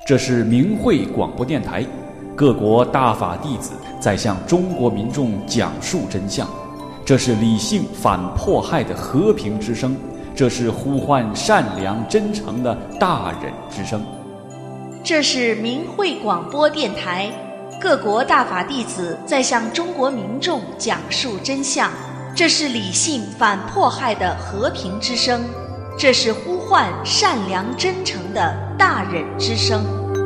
这是明慧广播电台，各国大法弟子在向中国民众讲述真相。这是理性反迫害的和平之声，这是呼唤善良真诚的大忍之声。 这是明慧广播电台，各国大法弟子在向中国民众讲述真相。这是理性反迫害的和平之声，这是呼唤善良真诚的大忍之声。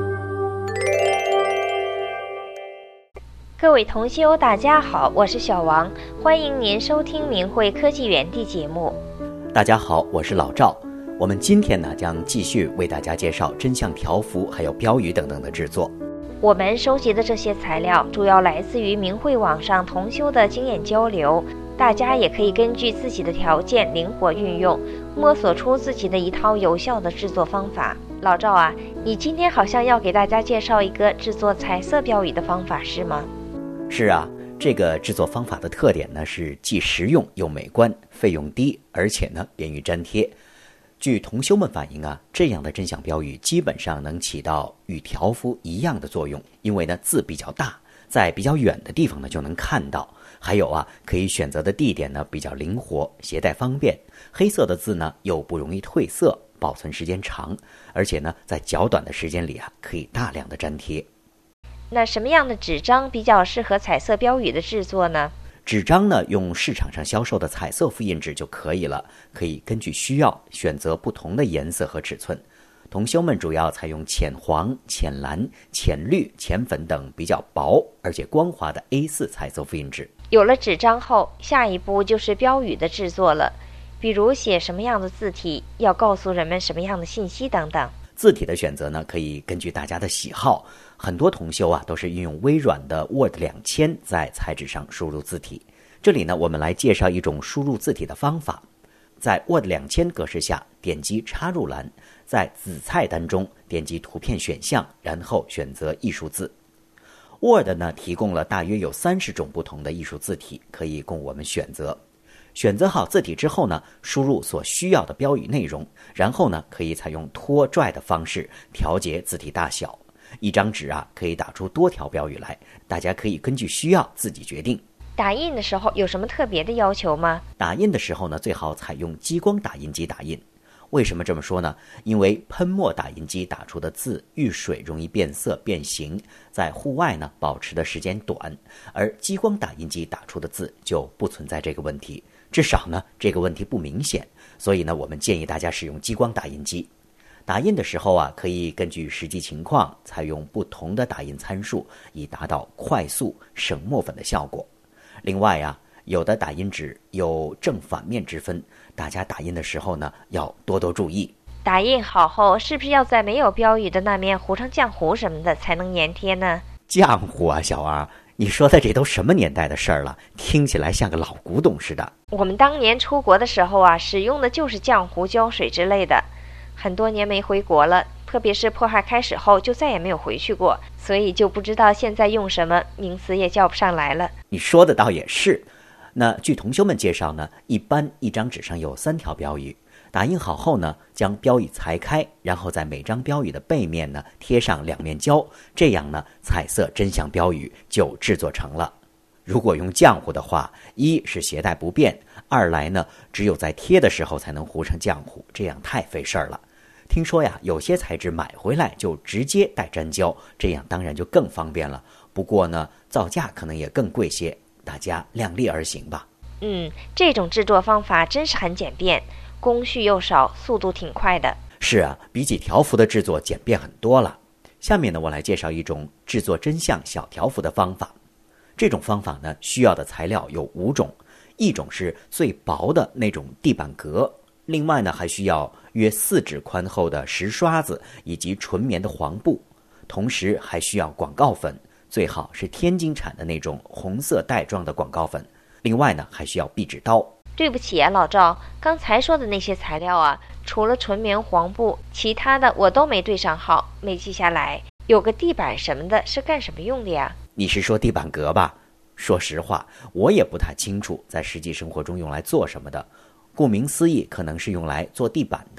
各位同修大家好，我是小王，欢迎您收听明慧科技园地节目。 大家好，我是老赵。我们今天呢将继续为大家介绍真相条幅还有标语等等的制作。 我们收集的这些材料主要来自于明慧网上同修的经验交流，大家也可以根据自己的条件灵活运用，摸索出自己的一套有效的制作方法。老赵啊，你今天好像要给大家介绍一个制作彩色标语的方法是吗？ 是啊，这个制作方法的特点呢是既实用又美观，费用低，而且呢便于粘贴。据同修们反映啊，这样的真相标语基本上能起到与条幅一样的作用，因为呢字比较大，在比较远的地方呢就能看到。还有啊，可以选择的地点呢比较灵活，携带方便。黑色的字呢又不容易褪色，保存时间长，而且呢在较短的时间里啊可以大量的粘贴。 那什么样的纸张比较适合彩色标语的制作呢？ 纸张呢，用市场上销售的彩色复印纸就可以了，可以根据需要选择不同的颜色和尺寸。同修们主要采用浅黄、浅蓝、浅绿、浅粉等比较薄而且光滑的 A4 彩色复印纸。 有了纸张后，下一步就是标语的制作了，比如写什么样的字体，要告诉人们什么样的信息等等。 字体的选择呢，可以根据大家的喜好。很多同修啊，都是运用微软的 Word 2000在彩纸上输入字体。这里呢，我们来介绍一种输入字体的方法。在 Word 2000格式下，点击插入栏，在子菜单中点击图片选项，然后选择艺术字。Word 呢，提供了大约有30种不同的艺术字体，可以供我们选择。选择好字体之后呢，输入所需要的标语内容，然后呢，可以采用拖拽的方式调节字体大小。一张纸啊，可以打出多条标语来，大家可以根据需要自己决定。 打印的时候有什么特别的要求吗？ 打印的时候呢，最好采用激光打印机打印。为什么这么说呢？因为喷墨打印机打出的字遇水容易变色变形，在户外呢保持的时间短，而激光打印机打出的字就不存在这个问题，至少呢这个问题不明显。所以呢，我们建议大家使用激光打印机。打印的时候啊，可以根据实际情况采用不同的打印参数，以达到快速省墨粉的效果。另外啊，有的打印纸有正反面之分，大家打印的时候呢，要多多注意。 打印好后，是不是要在没有标语的那面糊上浆糊什么的，才能粘贴呢？ 浆糊啊，小王，你说的这都什么年代的事儿了？听起来像个老古董似的。 我们当年出国的时候啊，使用的就是浆糊、胶水之类的。很多年没回国了，特别是迫害开始后就再也没有回去过，所以就不知道现在用什么，名词也叫不上来了。 你说的倒也是。那据同修们介绍呢，一般一张纸上有3条标语，打印好后呢，将标语裁开，然后在每张标语的背面呢贴上2面胶，这样呢彩色真相标语就制作成了。如果用浆糊的话，一是携带不便，二来呢只有在贴的时候才能糊上浆糊，这样太费事儿了。听说呀，有些材质买回来就直接带粘胶，这样当然就更方便了。不过呢，造价可能也更贵些，大家量力而行吧。 这种制作方法真是很简便，工序又少，速度挺快的。 是啊，比起条幅的制作简便很多了。下面呢，我来介绍一种制作真相小条幅的方法。这种方法呢，需要的材料有5种，一种是最薄的那种地板革，另外呢还需要约4指宽厚的石刷子以及纯棉的黄布，同时还需要广告粉，最好是天津产的那种红色袋装的广告粉。另外呢还需要壁纸刀。 对不起啊，老赵，刚才说的那些材料啊，除了纯棉黄布，其他的我都没对上号，没记下来。有个地板什么的，是干什么用的呀？ 你是说地板革吧？说实话，我也不太清楚在实际生活中用来做什么的。顾名思义，可能是用来做地板的，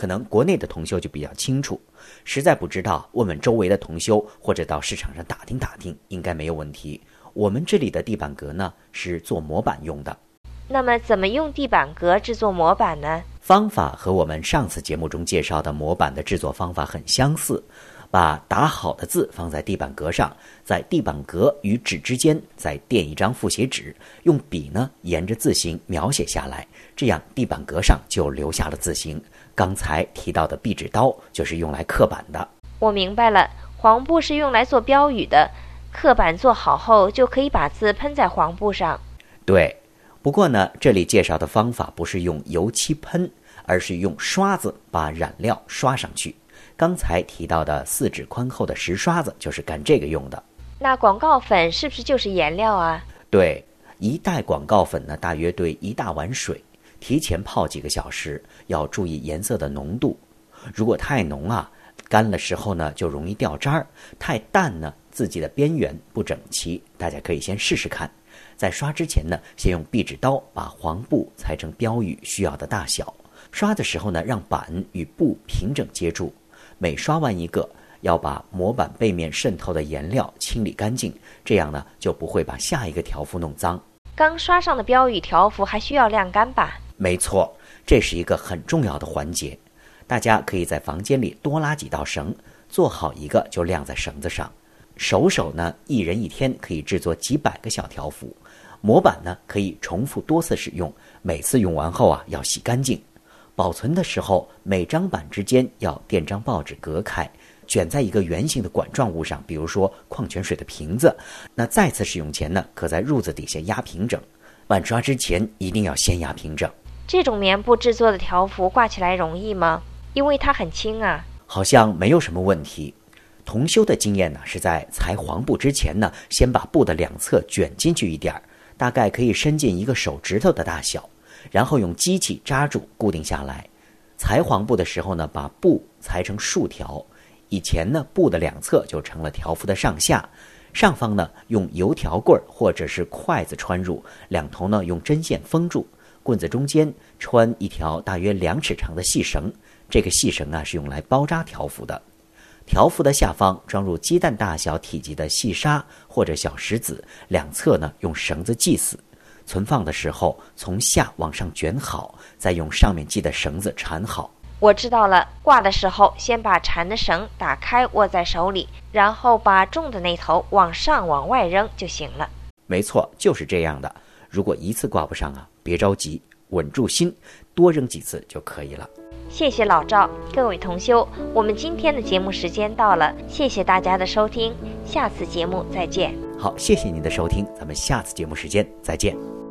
可能国内的同修就比较清楚，实在不知道问问周围的同修或者到市场上打听打听，应该没有问题。我们这里的地板革呢是做模板用的。 那么怎么用地板革制作模板呢？ 方法和我们上次节目中介绍的模板的制作方法很相似，把打好的字放在地板革上，在地板革与纸之间再垫一张复写纸，用笔呢沿着字形描写下来，这样地板革上就留下了字形。刚才提到的壁纸刀就是用来刻板的。 我明白了，黄布是用来做标语的，刻板做好后就可以把字喷在黄布上。 对，不过呢，这里介绍的方法不是用油漆喷，而是用刷子把染料刷上去。刚才提到的4指宽厚的石刷子就是干这个用的。 那广告粉是不是就是颜料啊？ 对，一袋广告粉呢，大约兑1大碗水，提前泡几个小时，要注意颜色的浓度。如果太浓啊，干了时候呢就容易掉渣儿；太淡呢，字迹的边缘不整齐。大家可以先试试看。在刷之前呢，先用壁纸刀把黄布裁成标语需要的大小。刷的时候呢，让板与布平整接住。每刷完一个，要把模板背面渗透的颜料清理干净，这样呢就不会把下一个条幅弄脏。 刚刷上的标语条幅还需要晾干吧？ 没错，这是一个很重要的环节。大家可以在房间里多拉几道绳，做好一个就晾在绳子上。手呢，一人一天可以制作几百个小条幅。模板呢，可以重复多次使用，每次用完后啊，要洗干净。保存的时候，每张板之间要垫张报纸隔开，卷在一个圆形的管状物上，比如说矿泉水的瓶子。那再次使用前呢，可在褥子底下压平整。晚刷之前一定要先压平整。 这种棉布制作的条幅挂起来容易吗？因为它很轻啊。 好像没有什么问题。同修的经验呢，是在裁黄布之前呢，先把布的两侧卷进去一点，大概可以伸进一个手指头的大小，然后用机器扎住固定下来。裁黄布的时候呢，把布裁成竖条，以前呢，布的两侧就成了条幅的上下。上方呢，用油条棍或者是筷子穿入，两头呢用针线封住，棍子中间穿一条大约2尺长的细绳，这个细绳啊是用来包扎条幅的。条幅的下方装入鸡蛋大小体积的细沙或者小石子，两侧呢用绳子系死。存放的时候从下往上卷好，再用上面系的绳子缠好。 我知道了，挂的时候先把缠的绳打开握在手里，然后把重的那头往上往外扔就行了。 没错，就是这样的。如果一次挂不上啊，别着急，稳住心，多扔几次就可以了。 谢谢老赵，各位同修，我们今天的节目时间到了，谢谢大家的收听，下次节目再见。 好，谢谢您的收听，咱们下次节目时间再见。